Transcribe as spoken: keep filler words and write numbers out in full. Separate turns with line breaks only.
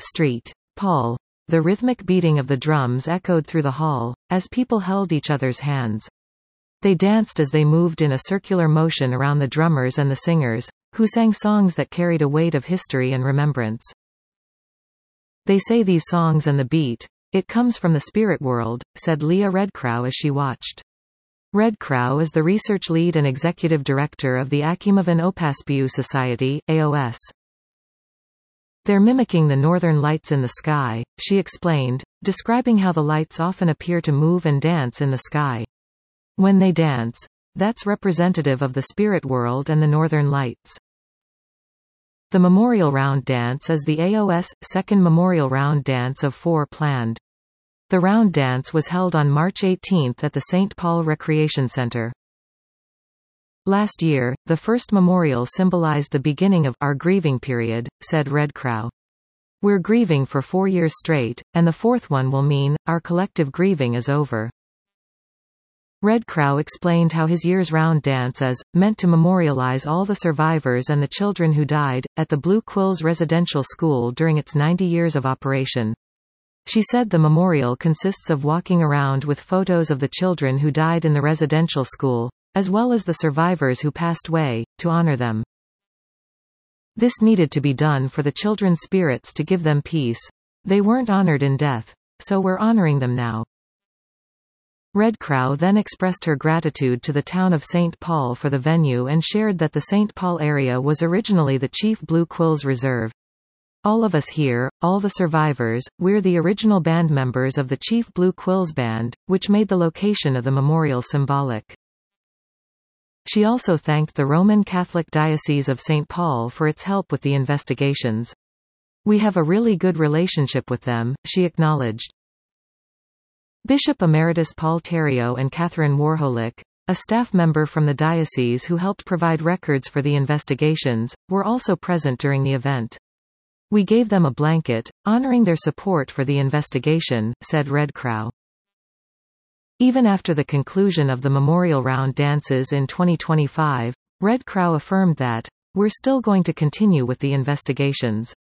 Street. Paul. The rhythmic beating of the drums echoed through the hall, as people held each other's hands. They danced as they moved in a circular motion around the drummers and the singers, who sang songs that carried a weight of history and remembrance. They say these songs and the beat, it comes from the spirit world, said Leah Redcrow as she watched. Redcrow is the research lead and executive director of the Akimovan Opaspiu Society, A O S. They're mimicking the northern lights in the sky, she explained, describing how the lights often appear to move and dance in the sky. When they dance, that's representative of the spirit world and the northern lights. The Memorial Round Dance is the A O S second Memorial Round Dance of four planned. The round dance was held on March eighteenth at the Saint Paul Recreation Center. Last year, the first memorial symbolized the beginning of our grieving period, said Redcrow. We're grieving for four years straight, and the fourth one will mean our collective grieving is over. Redcrow explained how his year's round dance is meant to memorialize all the survivors and the children who died at the Blue Quills Residential School during its ninety years of operation. She said the memorial consists of walking around with photos of the children who died in the residential school, as well as the survivors who passed away, to honor them. This needed to be done for the children's spirits to give them peace. They weren't honored in death, so we're honoring them now. Redcrow then expressed her gratitude to the town of Saint Paul for the venue and shared that the Saint Paul area was originally the Chief Blue Quills Reserve. All of us here, all the survivors, we're the original band members of the Chief Blue Quills Band, which made the location of the memorial symbolic. She also thanked the Roman Catholic Diocese of Saint Paul for its help with the investigations. We have a really good relationship with them, she acknowledged. Bishop Emeritus Paul Terrio and Catherine Warholick, a staff member from the diocese who helped provide records for the investigations, were also present during the event. We gave them a blanket, honoring their support for the investigation, said Redcrow. Even after the conclusion of the Memorial Round dances in twenty twenty-five, Redcrow affirmed that, we're still going to continue with the investigations.